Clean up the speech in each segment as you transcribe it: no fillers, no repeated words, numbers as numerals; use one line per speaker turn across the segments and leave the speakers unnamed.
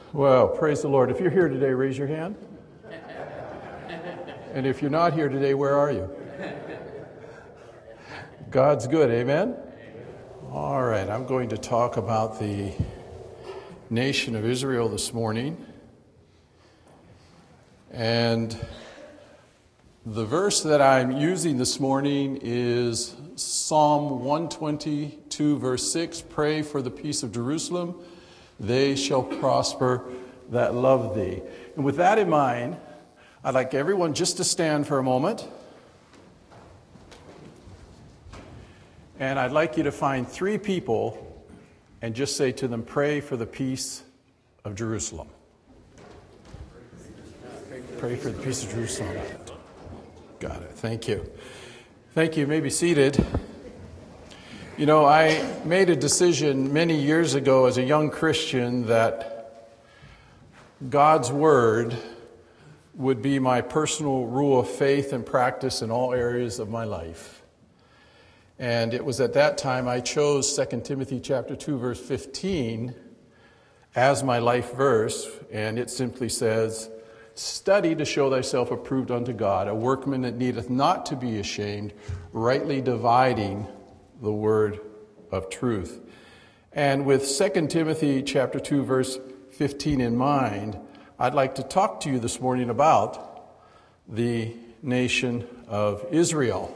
Well, praise the Lord. If you're here today, raise your hand. And if you're not here today, where are you? God's good, amen? All right, I'm going to talk about the nation of Israel this morning. And the verse that I'm using this morning is Psalm 122, verse 6. Pray for the peace of Jerusalem. They shall prosper that love thee. And with that in mind, I'd like everyone just to stand for a moment. And I'd like you to find 3 people and just say to them, pray for the peace of Jerusalem. Pray for the peace of Jerusalem. Got it. Thank you. Thank you. You may be seated. You know, I made a decision many years ago as a young Christian that God's Word would be my personal rule of faith and practice in all areas of my life. And it was at that time I chose 2 Timothy chapter 2, verse 15 as my life verse, and it simply says, study to show thyself approved unto God, a workman that needeth not to be ashamed, rightly dividing the word of truth. And with 2 Timothy chapter 2, verse 15 in mind, I'd like to talk to you this morning about the nation of Israel.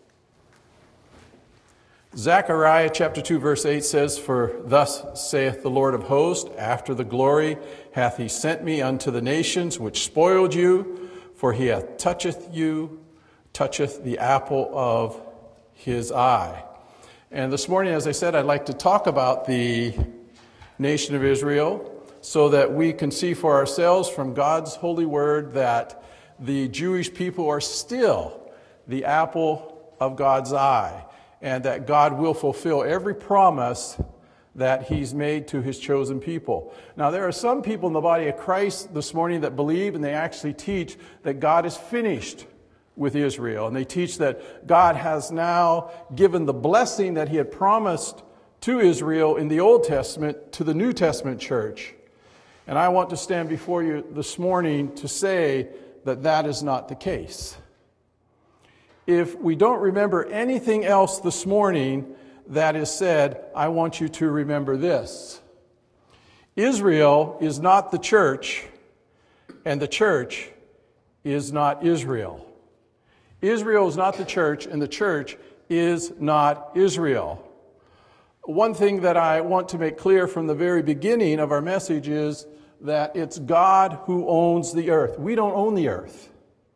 Zechariah chapter 2, verse 8 says, for thus saith the Lord of hosts, after the glory hath he sent me unto the nations which spoiled you, for he hath toucheth the apple of his eye. And this morning, as I said, I'd like to talk about the nation of Israel so that we can see for ourselves from God's holy word that the Jewish people are still the apple of God's eye, and that God will fulfill every promise that he's made to his chosen people. Now, there are some people in the body of Christ this morning that believe, and they actually teach, that God is finished with Israel. And they teach that God has now given the blessing that he had promised to Israel in the Old Testament to the New Testament church. And I want to stand before you this morning to say that that is not the case. If we don't remember anything else this morning that is said, I want you to remember this. Israel is not the church, and the church is not Israel. Israel is not the church, and the church is not Israel. One thing that I want to make clear from the very beginning of our message is that it's God who owns the earth. We don't own the earth.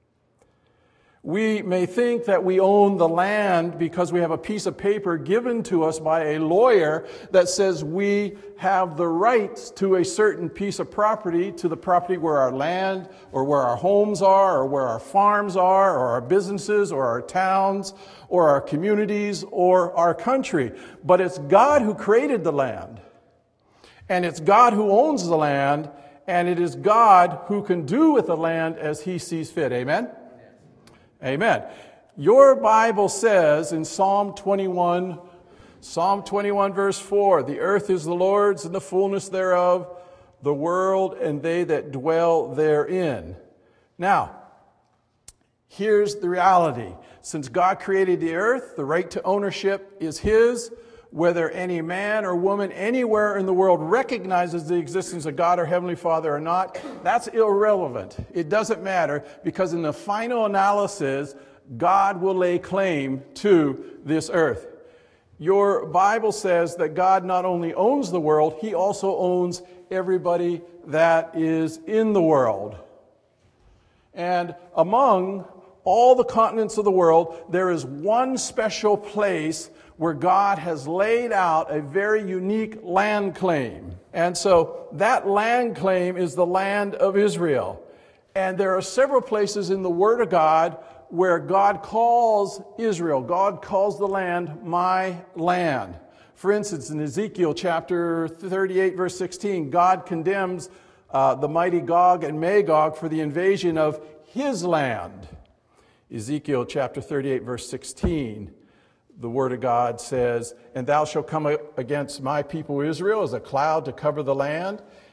We may think that we own the land because we have a piece of paper given to us by a lawyer that says we have the rights to a certain piece of property, to the property where our land or where our homes are or where our farms are or our businesses or our towns or our communities or our country. But it's God who created the land, and it's God who owns the land, and it is God who can do with the land as he sees fit. Amen? Amen. Your Bible says in Psalm 21 verse 4, the earth is the Lord's and the fullness thereof, the world and they that dwell therein. Now, here's the reality. Since God created the earth, the right to ownership is his. Whether any man or woman anywhere in the world recognizes the existence of God or Heavenly Father or not, that's irrelevant. It doesn't matter, because in the final analysis, God will lay claim to this earth. Your Bible says that God not only owns the world, he also owns everybody that is in the world. And among all the continents of the world, there is one special place where God has laid out a very unique land claim. And so that land claim is the land of Israel. And there are several places in the Word of God where God calls Israel, God calls the land, my land. For instance, in Ezekiel chapter 38, verse 16, God condemns the mighty Gog and Magog for the invasion of his land. Ezekiel chapter 38, verse 16. The word of God says, and thou shalt come against my people Israel as a cloud to cover the land,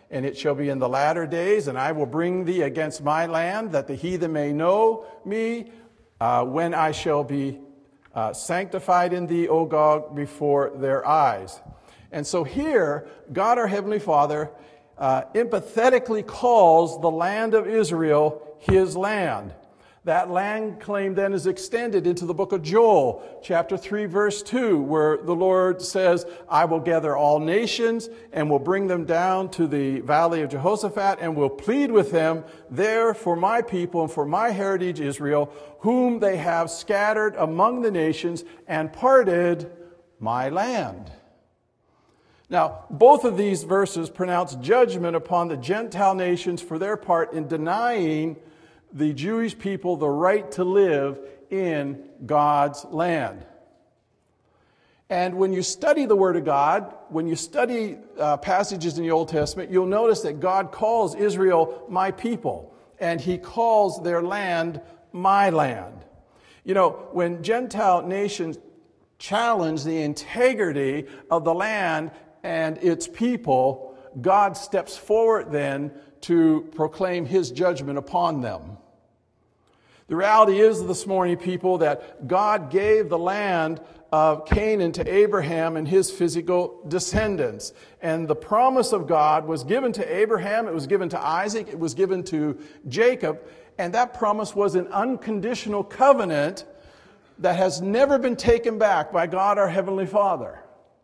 And it shall be in the latter days, and I will bring thee against my land, that the heathen may know me, when I shall be sanctified in thee, O Gog, before their eyes. And so here, God our Heavenly Father empathetically calls the land of Israel his land. That land claim then is extended into the book of Joel, chapter 3, verse 2, where the Lord says, I will gather all nations and will bring them down to the valley of Jehoshaphat and will plead with them there for my people and for my heritage Israel, whom they have scattered among the nations and parted my land. Now, both of these verses pronounce judgment upon the Gentile nations for their part in denying the Jewish people the right to live in God's land. And when you study the Word of God, when you study passages in the Old Testament, you'll notice that God calls Israel my people, and He calls their land my land. You know, when Gentile nations challenge the integrity of the land and its people, God steps forward then to proclaim His judgment upon them. The reality is this morning, people, that God gave the land of Canaan to Abraham and his physical descendants. And the promise of God was given to Abraham, it was given to Isaac, it was given to Jacob. And that promise was an unconditional covenant that has never been taken back by God our Heavenly Father.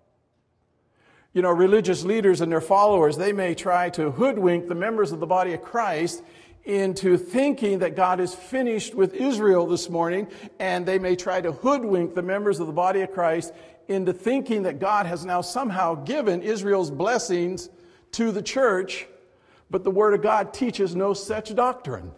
You know, religious leaders and their followers, they may try to hoodwink the members of the body of Christ into thinking that God is finished with Israel this morning, and they may try to hoodwink the members of the body of Christ into thinking that God has now somehow given Israel's blessings to the church, but the Word of God teaches no such doctrine.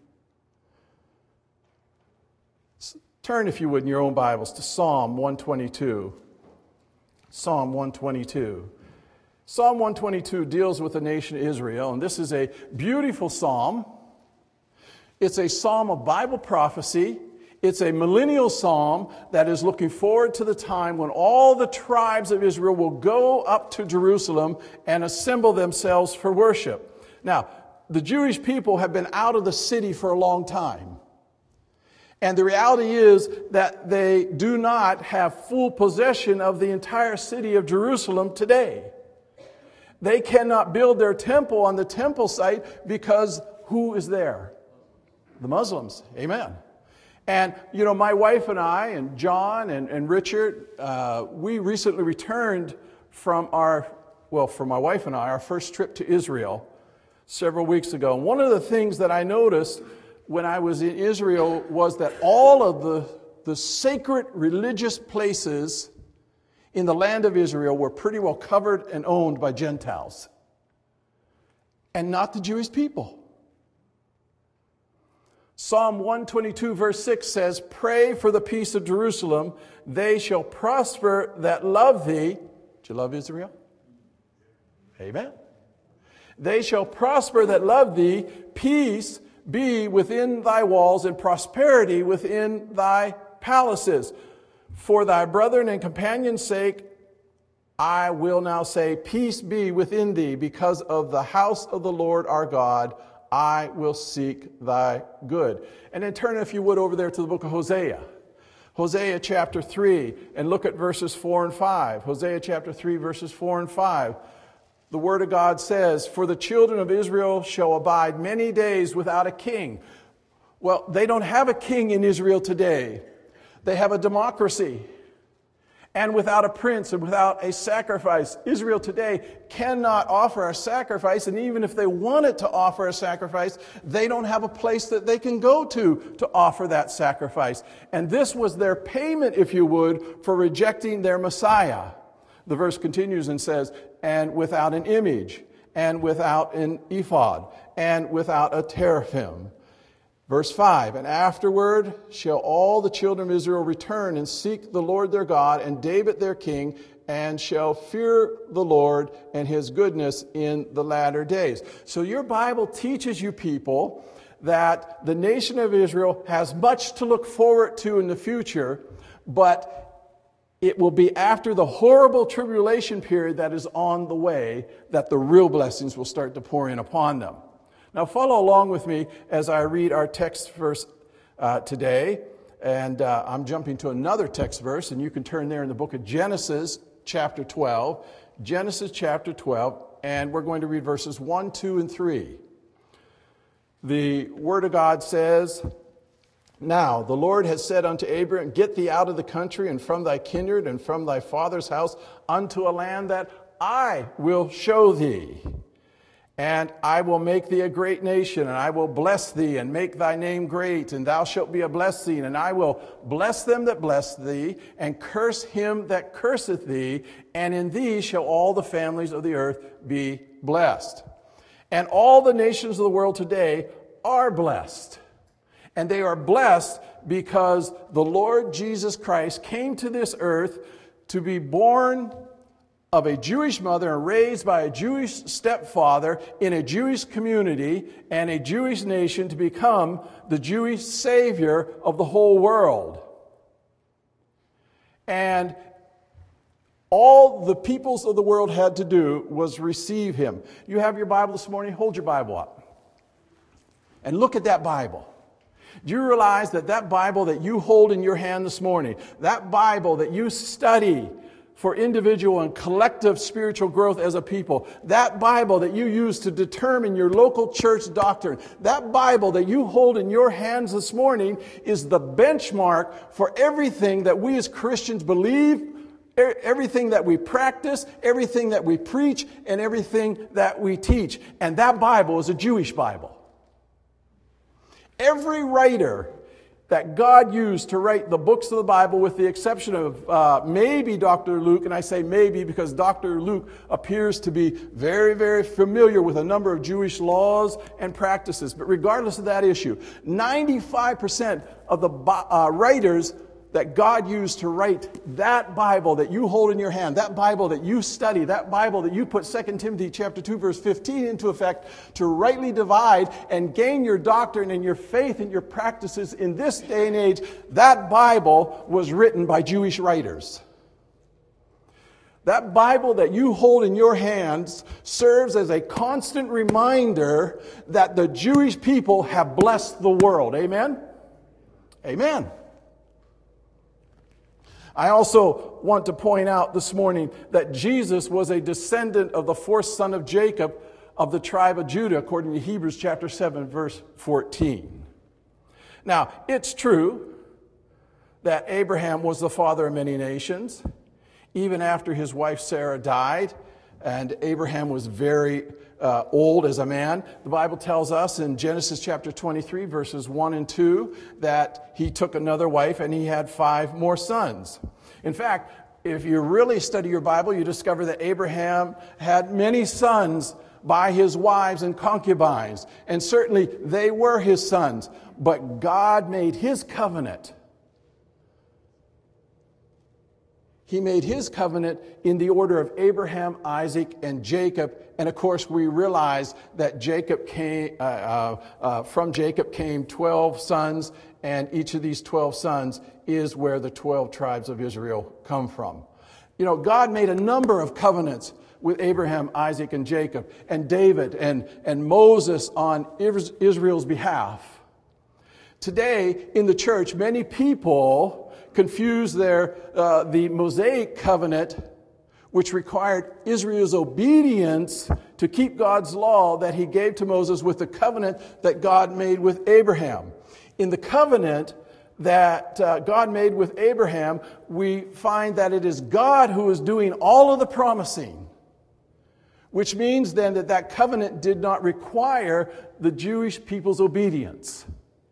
Turn, if you would, in your own Bibles to Psalm 122. Psalm 122. Psalm 122 deals with the nation of Israel, and this is a beautiful psalm. It's a psalm of Bible prophecy. It's a millennial psalm that is looking forward to the time when all the tribes of Israel will go up to Jerusalem and assemble themselves for worship. Now, the Jewish people have been out of the city for a long time. And the reality is that they do not have full possession of the entire city of Jerusalem today. They cannot build their temple on the temple site because who is there? The Muslims. Amen. And, you know, my wife and I and John and Richard, we recently returned from my wife and I, our first trip to Israel several weeks ago. And one of the things that I noticed when I was in Israel was that all of the sacred religious places in the land of Israel were pretty well covered and owned by Gentiles, and not the Jewish people. Psalm 122 verse 6 says, "Pray for the peace of Jerusalem. They shall prosper that love thee." Do you love Israel? Amen. "They shall prosper that love thee. Peace be within thy walls and prosperity within thy palaces. For thy brethren and companions' sake, I will now say, peace be within thee. Because of the house of the Lord our God, I will seek thy good." And then turn, if you would, over there to the book of Hosea. Hosea chapter 3, and look at verses 4 and 5. Hosea chapter 3, verses 4 and 5. The Word of God says, "For the children of Israel shall abide many days without a king." Well, they don't have a king in Israel today. They have a democracy. And without a prince and without a sacrifice, Israel today cannot offer a sacrifice. And even if they wanted to offer a sacrifice, they don't have a place that they can go to offer that sacrifice. And this was their payment, if you would, for rejecting their Messiah. The verse continues and says, "And without an image, and without an ephod, and without a teraphim." Verse 5, "And afterward shall all the children of Israel return and seek the Lord their God and David their king, and shall fear the Lord and His goodness in the latter days." So your Bible teaches you people that the nation of Israel has much to look forward to in the future, but it will be after the horrible tribulation period that is on the way that the real blessings will start to pour in upon them. Now follow along with me as I read our text verse today. And I'm jumping to another text verse, and you can turn there in the book of Genesis chapter 12. Genesis chapter 12, and we're going to read verses 1, 2, and 3. The Word of God says, "Now the Lord has said unto Abram, Get thee out of the country, and from thy kindred, and from thy father's house, unto a land that I will show thee. And I will make thee a great nation, and I will bless thee, and make thy name great, and thou shalt be a blessing. And I will bless them that bless thee, and curse him that curseth thee, and in thee shall all the families of the earth be blessed. And all the nations of the world today are blessed. And they are blessed because the Lord Jesus Christ came to this earth to be born of a Jewish mother and raised by a Jewish stepfather in a Jewish community and a Jewish nation to become the Jewish Savior of the whole world. And all the peoples of the world had to do was receive him." You have your Bible this morning? Hold your Bible up. And look at that Bible. Do you realize that that Bible that you hold in your hand this morning, that Bible that you study for individual and collective spiritual growth as a people, that Bible that you use to determine your local church doctrine, that Bible that you hold in your hands this morning is the benchmark for everything that we as Christians believe, everything that we practice, everything that we preach, and everything that we teach. And that Bible is a Jewish Bible. Every writer that God used to write the books of the Bible, with the exception of maybe Dr. Luke, and I say maybe because Dr. Luke appears to be very, very familiar with a number of Jewish laws and practices. But regardless of that issue, 95% of the writers that God used to write that Bible that you hold in your hand, that Bible that you study, that Bible that you put 2 Timothy chapter 2 verse 15 into effect to rightly divide and gain your doctrine and your faith and your practices in this day and age, that Bible was written by Jewish writers. That Bible that you hold in your hands serves as a constant reminder that the Jewish people have blessed the world. Amen? Amen. I also want to point out this morning that Jesus was a descendant of the fourth son of Jacob of the tribe of Judah, according to Hebrews chapter 7, verse 14. Now, it's true that Abraham was the father of many nations, even after his wife Sarah died, and Abraham was very old as a man. The Bible tells us in Genesis chapter 23, verses 1 and 2, that he took another wife and he had 5 more sons. In fact, if you really study your Bible, you discover that Abraham had many sons by his wives and concubines. And certainly they were his sons. But God made his covenant. He made his covenant in the order of Abraham, Isaac, and Jacob. And of course, we realize that from Jacob came 12 sons, and each of these 12 sons is where the 12 tribes of Israel come from. You know, God made a number of covenants with Abraham, Isaac, and Jacob, and David, and Moses on Israel's behalf. Today, in the church, many people confuse the Mosaic covenant, which required Israel's obedience to keep God's law that he gave to Moses, with the covenant that God made with Abraham. In the covenant that God made with Abraham, we find that it is God who is doing all of the promising, which means then that that covenant did not require the Jewish people's obedience.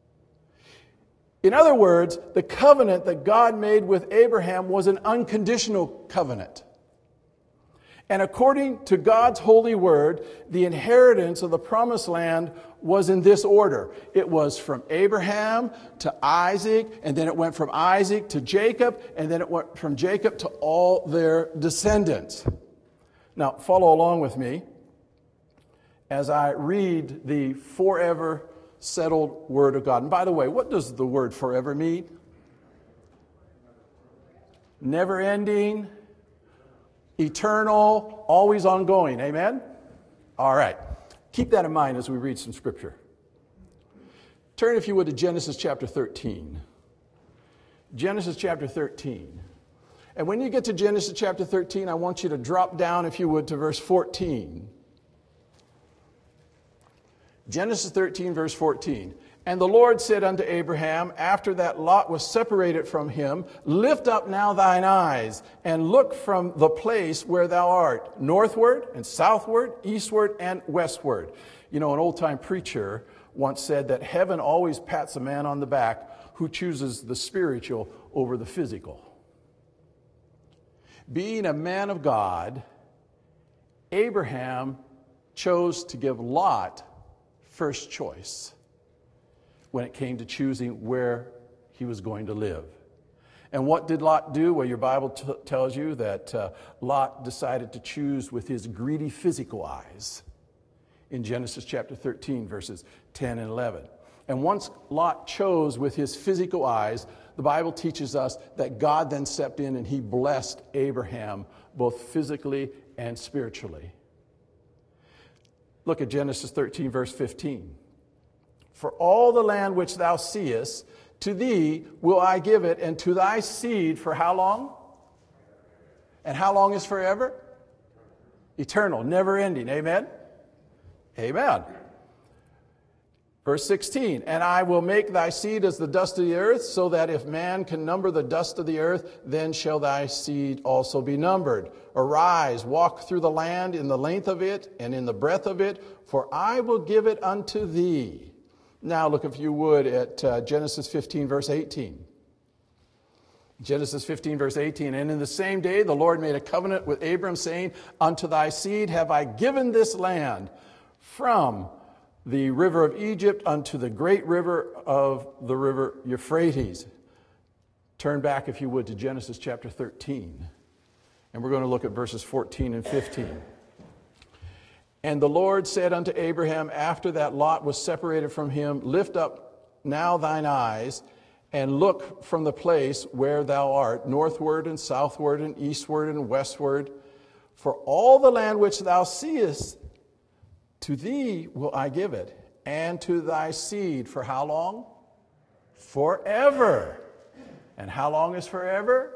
In other words, the covenant that God made with Abraham was an unconditional covenant. And according to God's holy word, the inheritance of the promised land was in this order. It was from Abraham to Isaac, and then it went from Isaac to Jacob, and then it went from Jacob to all their descendants. Now, follow along with me as I read the forever settled word of God. And by the way, what does the word forever mean? never ending, eternal, always ongoing. Amen? All right. Keep that in mind as we read some scripture. Turn, if you would, to Genesis chapter 13. Genesis chapter 13. And when you get to Genesis chapter 13, I want you to drop down, if you would, to verse 14. Genesis 13, verse 14. And the Lord said unto Abraham, after that Lot was separated from him, lift up now thine eyes, and look from the place where thou art, northward and southward, eastward and westward. You know, an old-time preacher once said that heaven always pats a man on the back who chooses the spiritual over the physical. Being a man of God, Abraham chose to give Lot first choice when it came to choosing where he was going to live. And what did Lot do? Well, your Bible tells you that Lot decided to choose with his greedy physical eyes in Genesis chapter 13, verses 10 and 11. And once Lot chose with his physical eyes, the Bible teaches us that God then stepped in and he blessed Abraham both physically and spiritually. Look at Genesis 13, verse 15. For all the land which thou seest, to thee will I give it, and to thy seed for how long? And how long is forever? Eternal, never ending. Amen? Amen. Verse 16, and I will make thy seed as the dust of the earth, so that if man can number the dust of the earth, then shall thy seed also be numbered. Arise, walk through the land in the length of it and in the breadth of it, for I will give it unto thee. Now look, if you would, at Genesis 15, verse 18. Genesis 15, verse 18. And in the same day the Lord made a covenant with Abram, saying, unto thy seed have I given this land, from the river of Egypt unto the great river of the river Euphrates. Turn back, if you would, to Genesis chapter 13. And we're going to look at verses 14 and 15. And the Lord said unto Abraham, after that Lot was separated from him, lift up now thine eyes, and look from the place where thou art, northward and southward and eastward and westward. For all the land which thou seest, to thee will I give it, and to thy seed for how long? Forever. And how long is forever?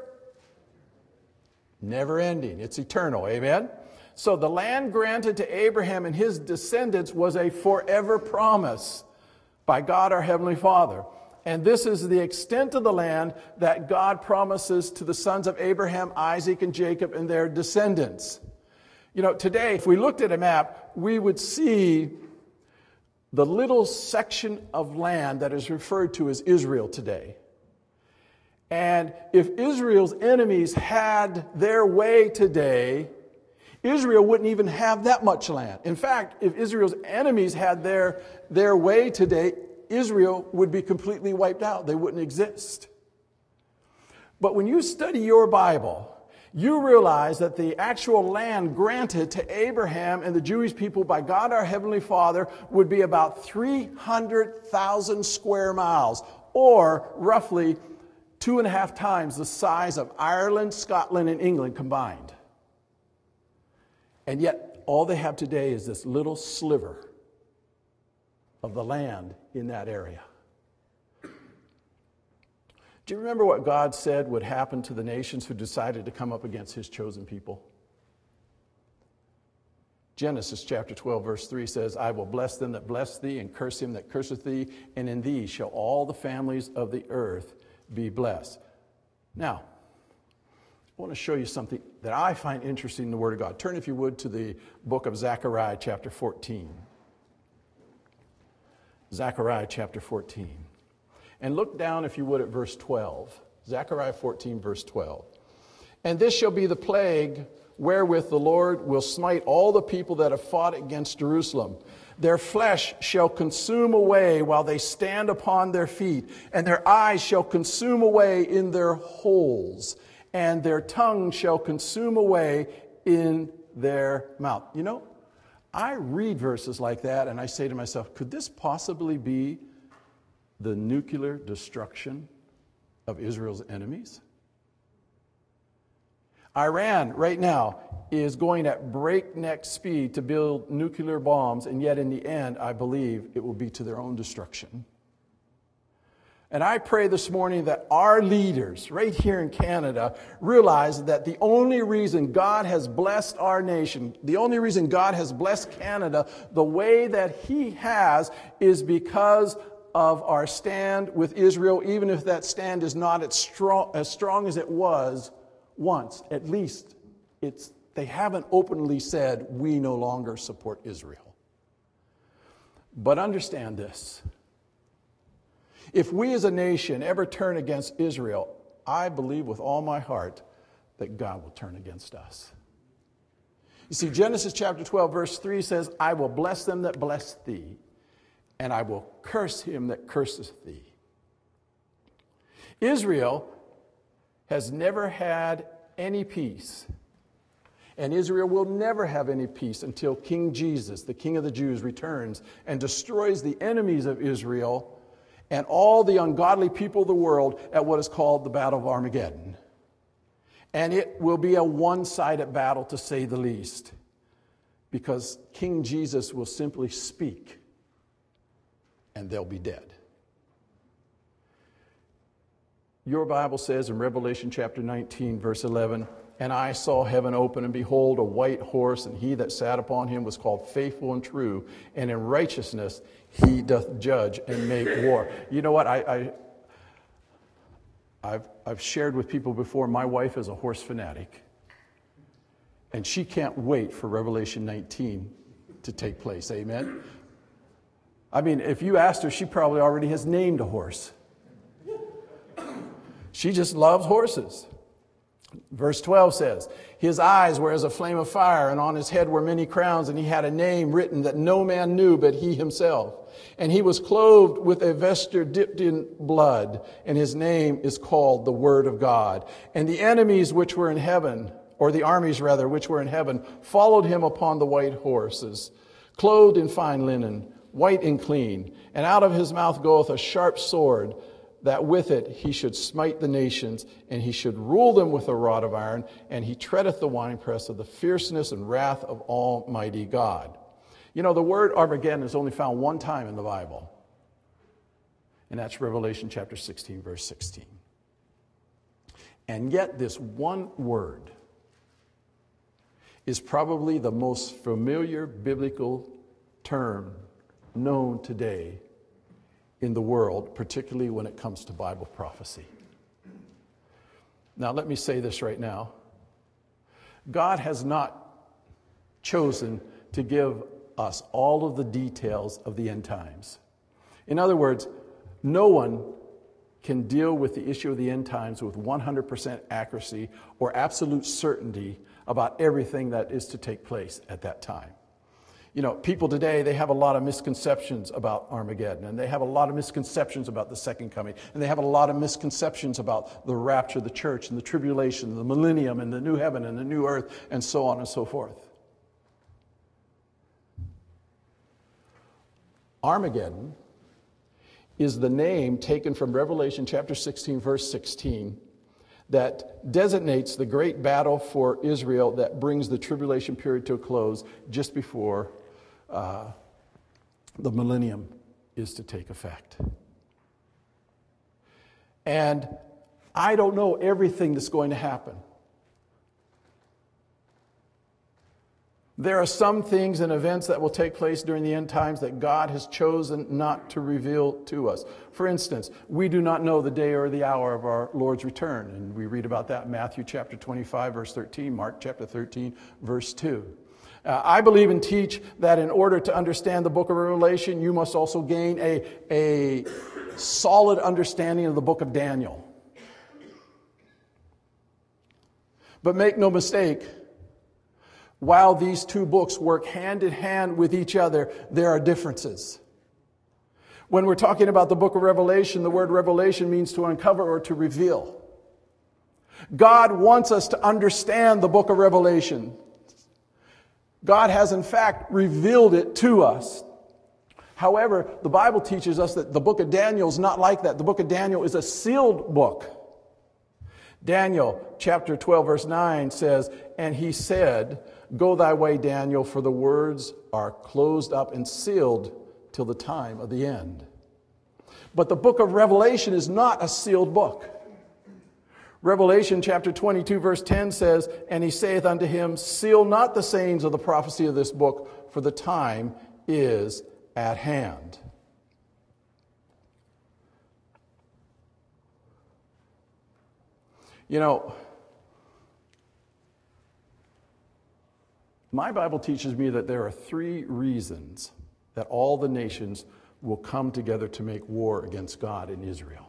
Never ending. It's eternal. Amen? So the land granted to Abraham and his descendants was a forever promise by God our Heavenly Father. And this is the extent of the land that God promises to the sons of Abraham, Isaac, and Jacob and their descendants. You know, today, if we looked at a map, we would see the little section of land that is referred to as Israel today. And if Israel's enemies had their way today, Israel wouldn't even have that much land. In fact, if Israel's enemies had their way today, Israel would be completely wiped out. They wouldn't exist. But when you study your Bible, you realize that the actual land granted to Abraham and the Jewish people by God our Heavenly Father would be about 300,000 square miles, or roughly 2.5 times the size of Ireland, Scotland, and England combined. And yet, all they have today is this little sliver of the land in that area. Do you remember what God said would happen to the nations who decided to come up against his chosen people? Genesis chapter 12, verse 3 says, I will bless them that bless thee, and curse him that curseth thee, and in thee shall all the families of the earth be blessed. Now, I want to show you something that I find interesting in the Word of God. Turn, if you would, to the book of Zechariah chapter 14. Zechariah chapter 14. And look down, if you would, at verse 12. Zechariah 14, verse 12. And this shall be the plague wherewith the Lord will smite all the people that have fought against Jerusalem. Their flesh shall consume away while they stand upon their feet, and their eyes shall consume away in their holes, and their tongue shall consume away in their mouth. You know, I read verses like that, and I say to myself, could this possibly be the nuclear destruction of Israel's enemies? Iran right now is going at breakneck speed to build nuclear bombs, and yet in the end, I believe it will be to their own destruction. And I pray this morning that our leaders right here in Canada realize that the only reason God has blessed our nation, the only reason God has blessed Canada the way that He has is because of our stand with Israel, even if that stand is not as strong as it was once. At least they haven't openly said, we no longer support Israel. But understand this. If we as a nation ever turn against Israel, I believe with all my heart that God will turn against us. You see, Genesis chapter 12, verse 3 says, I will bless them that bless thee, and I will curse him that curseth thee. Israel has never had any peace, and Israel will never have any peace until King Jesus, the King of the Jews, returns and destroys the enemies of Israel and all the ungodly people of the world at what is called the Battle of Armageddon. And it will be a one-sided battle, to say the least, because King Jesus will simply speak and they'll be dead. Your Bible says in Revelation chapter 19, verse 11, and I saw heaven open, and behold, a white horse, and he that sat upon him was called Faithful and True, and in righteousness he doth judge and make war. You know what? I've shared with people before, my wife is a horse fanatic, and she can't wait for Revelation 19 to take place. Amen? I mean, if you asked her, she probably already has named a horse. She just loves horses. Verse 12 says, his eyes were as a flame of fire, and on his head were many crowns, and he had a name written that no man knew but he himself. And he was clothed with a vesture dipped in blood, and his name is called the Word of God. And the enemies which were in heaven, or the armies rather, which were in heaven, followed him upon the white horses, clothed in fine linen, white and clean. And out of his mouth goeth a sharp sword, that with it he should smite the nations, and he should rule them with a rod of iron, and he treadeth the winepress of the fierceness and wrath of Almighty God. You know, the word Armageddon is only found one time in the Bible, and that's Revelation chapter 16, verse 16. And yet this one word is probably the most familiar biblical term known today in the world, particularly when it comes to Bible prophecy. Now, let me say this right now. God has not chosen to give us all of the details of the end times. In other words, no one can deal with the issue of the end times with 100% accuracy or absolute certainty about everything that is to take place at that time. You know, people today, they have a lot of misconceptions about Armageddon, and they have a lot of misconceptions about the second coming, and they have a lot of misconceptions about the rapture of the church and the tribulation, the millennium and the new heaven and the new earth, and so on and so forth. Armageddon is the name taken from Revelation chapter 16, verse 16, that designates the great battle for Israel that brings the tribulation period to a close just before the millennium is to take effect. And I don't know everything that's going to happen. There are some things and events that will take place during the end times that God has chosen not to reveal to us. For instance, we do not know the day or the hour of our Lord's return. And we read about that in Matthew chapter 25, verse 13, Mark chapter 13, verse 2. I believe and teach that in order to understand the book of Revelation, you must also gain a solid understanding of the book of Daniel. But make no mistake, while these two books work hand in hand with each other, there are differences. When we're talking about the book of Revelation, the word revelation means to uncover or to reveal. God wants us to understand the book of Revelation. God has, in fact, revealed it to us. However, the Bible teaches us that the book of Daniel is not like that. The book of Daniel is a sealed book. Daniel chapter 12 verse 9 says, and he said, go thy way, Daniel, for the words are closed up and sealed till the time of the end. But the book of Revelation is not a sealed book. Revelation chapter 22 verse 10 says, and he saith unto him, seal not the sayings of the prophecy of this book, for the time is at hand. You know, my Bible teaches me that there are 3 reasons that all the nations will come together to make war against God in Israel.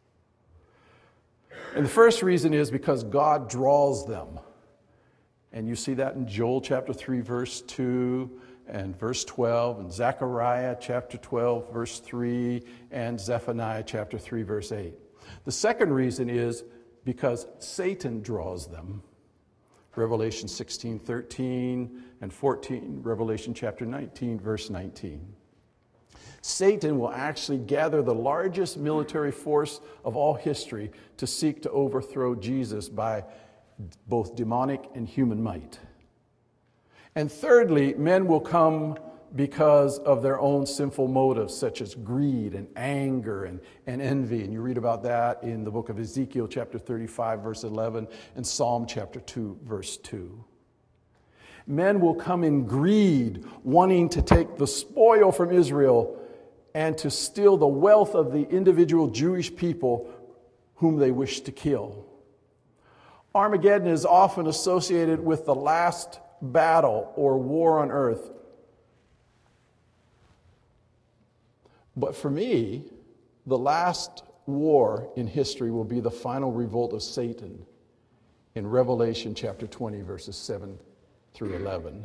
And the first reason is because God draws them. And you see that in Joel chapter 3 verse 2 and verse 12, and Zechariah chapter 12 verse 3, and Zephaniah chapter 3 verse 8. The second reason is because Satan draws them. Revelation 16:13 and 14, Revelation chapter 19 verse 19. Satan will actually gather the largest military force of all history to seek to overthrow Jesus by both demonic and human might. And thirdly, men will come because of their own sinful motives, such as greed and anger and envy. And you read about that in the book of Ezekiel chapter 35 verse 11 and Psalm chapter 2 verse 2. Men will come in greed, wanting to take the spoil from Israel and to steal the wealth of the individual Jewish people whom they wish to kill. Armageddon is often associated with the last battle or war on earth. But for me, the last war in history will be the final revolt of Satan in Revelation chapter 20, verses 7 through 11.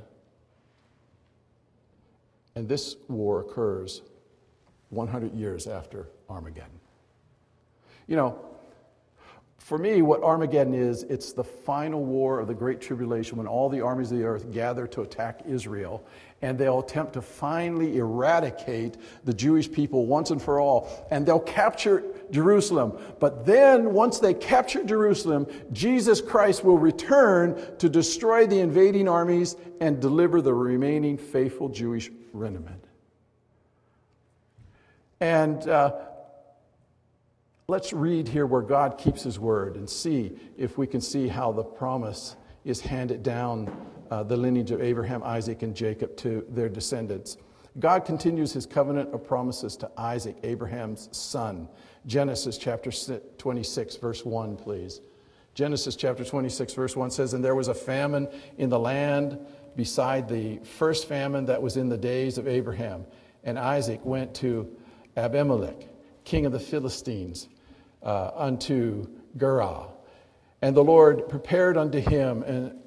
And this war occurs 100 years after Armageddon. You know, for me, what Armageddon is, it's the final war of the Great Tribulation when all the armies of the earth gather to attack Israel, and they'll attempt to finally eradicate the Jewish people once and for all, and they'll capture Jerusalem. But then, once they capture Jerusalem, Jesus Christ will return to destroy the invading armies and deliver the remaining faithful Jewish remnant. And let's read here where God keeps his word and see if we can see how the promise is handed down the lineage of Abraham, Isaac, and Jacob to their descendants. God continues his covenant of promises to Isaac, Abraham's son. Genesis chapter 26, verse 1, please. Genesis chapter 26, verse 1 says, and there was a famine in the land beside the first famine that was in the days of Abraham. And Isaac went to Abimelech, king of the Philistines, unto Gerar. And the Lord appeared unto him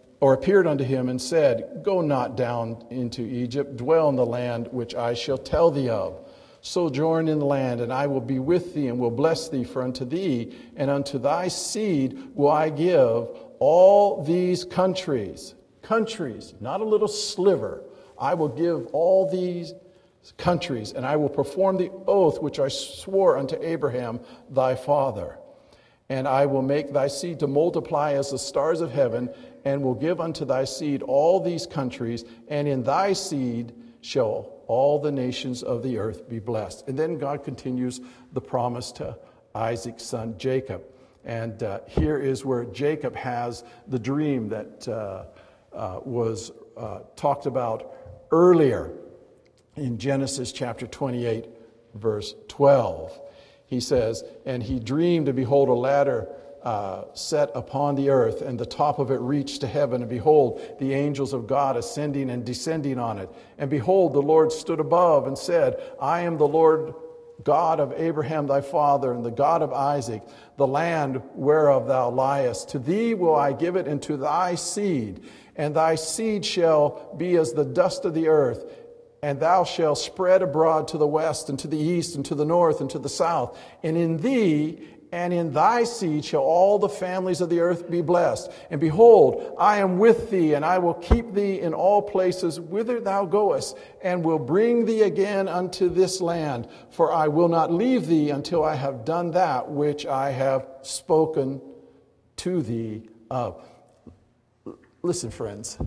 and said, go not down into Egypt, dwell in the land which I shall tell thee of. Sojourn in the land, and I will be with thee, and will bless thee, for unto thee and unto thy seed will I give all these countries. Countries, not a little sliver. I will give all these countries, and I will perform the oath which I swore unto Abraham thy father. And I will make thy seed to multiply as the stars of heaven, and will give unto thy seed all these countries, and in thy seed shall all the nations of the earth be blessed. And then God continues the promise to Isaac's son Jacob. And here is where Jacob has the dream that was talked about earlier in Genesis chapter 28, verse 12. He says, and he dreamed, and behold, a ladder set upon the earth, and the top of it reached to heaven. And behold, the angels of God ascending and descending on it. And behold, the Lord stood above and said, I am the Lord God of Abraham thy father, and the God of Isaac. The land whereof thou liest, to thee will I give it, and to thy seed. And thy seed shall be as the dust of the earth. And thou shalt spread abroad to the west, and to the east, and to the north, and to the south. And in thee and in thy seed shall all the families of the earth be blessed. And behold, I am with thee, and I will keep thee in all places whither thou goest, and will bring thee again unto this land. For I will not leave thee until I have done that which I have spoken to thee. Listen, friends,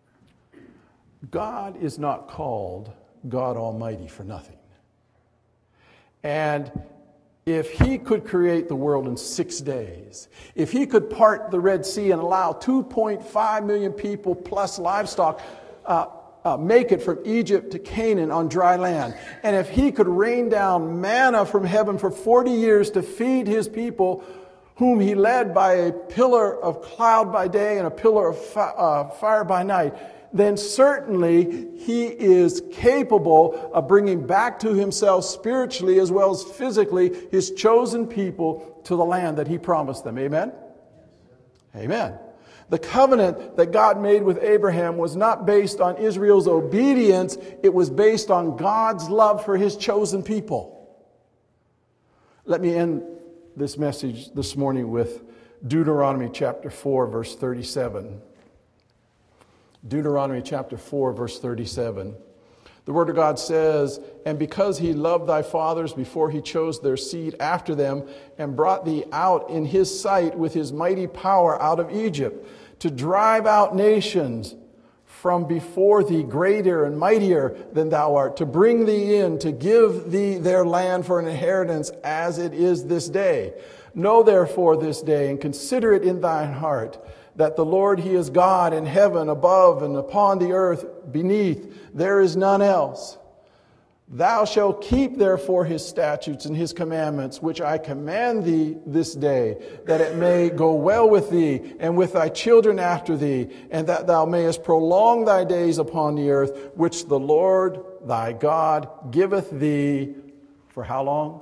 God is not called God Almighty for nothing. And if he could create the world in 6 days, if he could part the Red Sea and allow 2.5 million people plus livestock make it from Egypt to Canaan on dry land, and if he could rain down manna from heaven for 40 years to feed his people, whom he led by a pillar of cloud by day and a pillar of fire by night, then certainly he is capable of bringing back to himself spiritually as well as physically his chosen people to the land that he promised them. Amen? Amen. The covenant that God made with Abraham was not based on Israel's obedience. It was based on God's love for his chosen people. Let me end this message this morning with Deuteronomy chapter 4, verse 37. Deuteronomy chapter 4, verse 37. The Word of God says, "And because he loved thy fathers before he chose their seed after them, and brought thee out in his sight with his mighty power out of Egypt, to drive out nations from before thee greater and mightier than thou art, to bring thee in, to give thee their land for an inheritance as it is this day. Know therefore this day, and consider it in thine heart, that the Lord, he is God in heaven above and upon the earth beneath. There is none else. Thou shalt keep therefore his statutes and his commandments, which I command thee this day, that it may go well with thee and with thy children after thee, and that thou mayest prolong thy days upon the earth, which the Lord thy God giveth thee." For how long?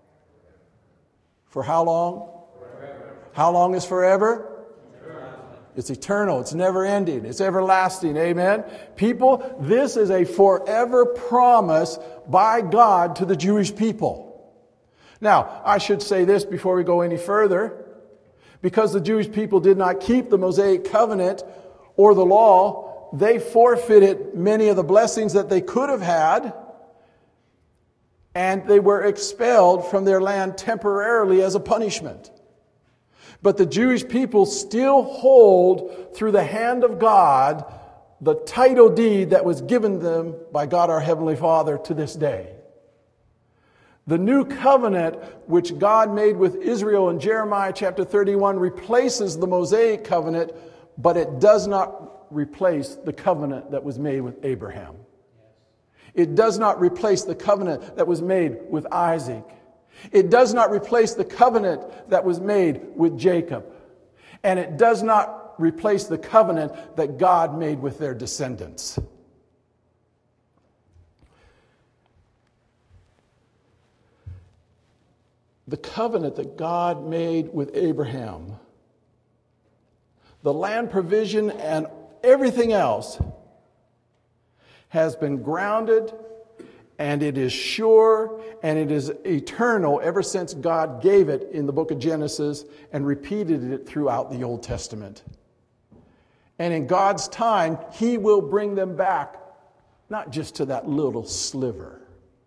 For how long? Forever. How long is forever? It's eternal. It's never ending. It's everlasting. Amen. People, this is a forever promise by God to the Jewish people. Now, I should say this before we go any further. Because the Jewish people did not keep the Mosaic covenant or the law, they forfeited many of the blessings that they could have had, and they were expelled from their land temporarily as a punishment. But the Jewish people still hold, through the hand of God, the title deed that was given them by God our Heavenly Father to this day. The new covenant which God made with Israel in Jeremiah chapter 31 replaces the Mosaic covenant, but it does not replace the covenant that was made with Abraham. It does not replace the covenant that was made with Isaac. It does not replace the covenant that was made with Jacob. And it does not replace the covenant that God made with their descendants. The covenant that God made with Abraham, the land provision and everything else, has been grounded, and it is sure, and it is eternal ever since God gave it in the book of Genesis and repeated it throughout the Old Testament. And in God's time, he will bring them back, not just to that little sliver.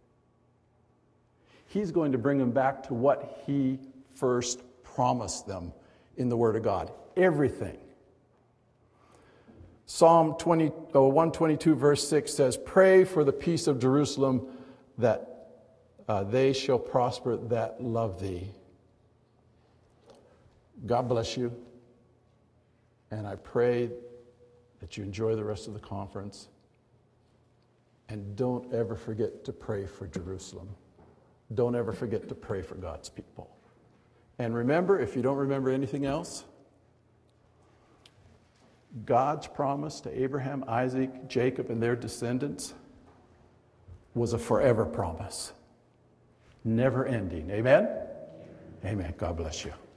He's going to bring them back to what he first promised them in the Word of God. Everything. Psalm 122 verse 6 says, "Pray for the peace of Jerusalem, that they shall prosper that love thee." God bless you. And I pray that you enjoy the rest of the conference. And don't ever forget to pray for Jerusalem. Don't ever forget to pray for God's people. And remember, if you don't remember anything else, God's promise to Abraham, Isaac, Jacob, and their descendants was a forever promise. Never ending. Amen? Amen. God bless you.